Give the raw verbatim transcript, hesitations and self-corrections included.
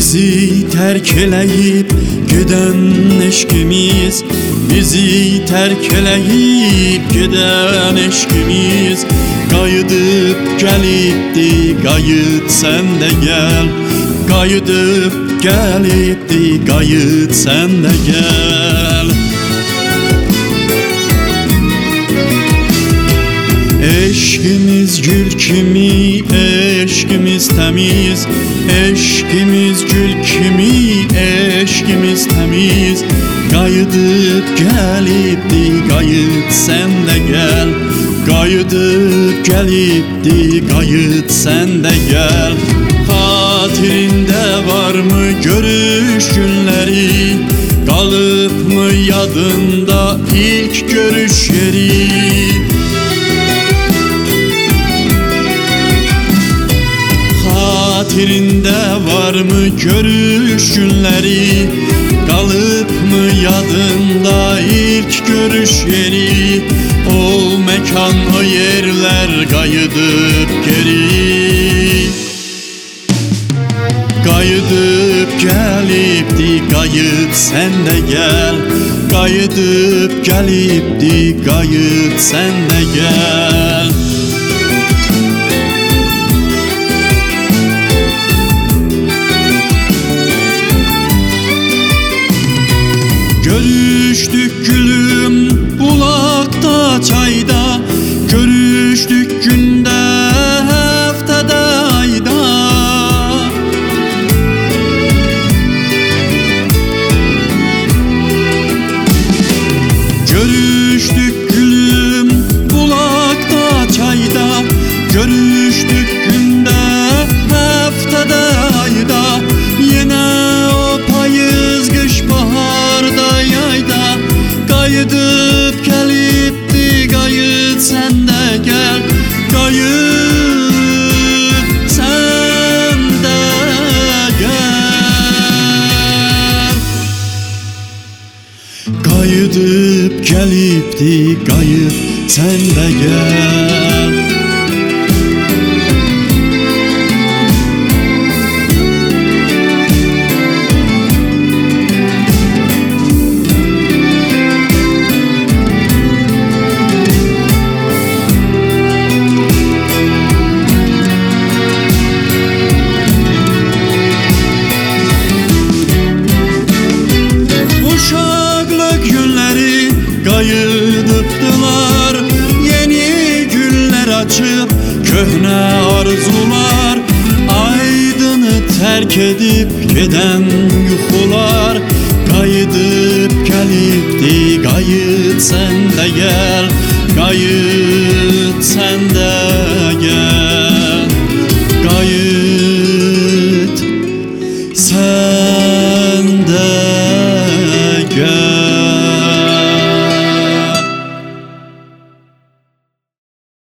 Bizi terk eləyib gedən eşqimiz, bizi terk eləyib gedən eşqimiz, qayıdıb gəlibdi, qayıt sən də gəl. Qayıdıb gəlibdi, qayıt sən də gəl. Eşkimiz gül kimi, eşkimiz temiz, eşkimiz gül kimi, eşkimiz temiz, qayıdıb gəlibdi, qayıt sən də gəl. Qayıdıb gəlibdi, qayıt sən də gəl. Xatirində varmı görüş günləri, qalıbmı yadında ilk görüş yeri? Xatirində varmı görüş günləri, qalıbmı yadında ilk görüş yeri? O mekan, o yerler qayıdıb geri. Qayıdıb gəlibdi, qayıt sən də gəl. Qayıdıb gəlibdi, qayıt sən də gəl. Görüşdük gülüm bulaqda, çayda, görüşdük gündə, həftədə, ayda. Görüşdük gülüm bulaqda, çayda, görüşdük gündə, həftədə, ayda. Yenə o payız, qış, baharda, yayda, qayıdıb gəlibdi, qayıt sən də gəl. Qayıt sən də gəl. Qayıdıb gəlibdi, qayıt sən də gəl. Qayıdıbdılar, yeni güller açıp köhnə arzular. Aydını terk edip geden yuxular, qayıdıb gəlibdi, qayıt sən də gəl. Qayıt sən də gəl. Qayıt sən də gəl.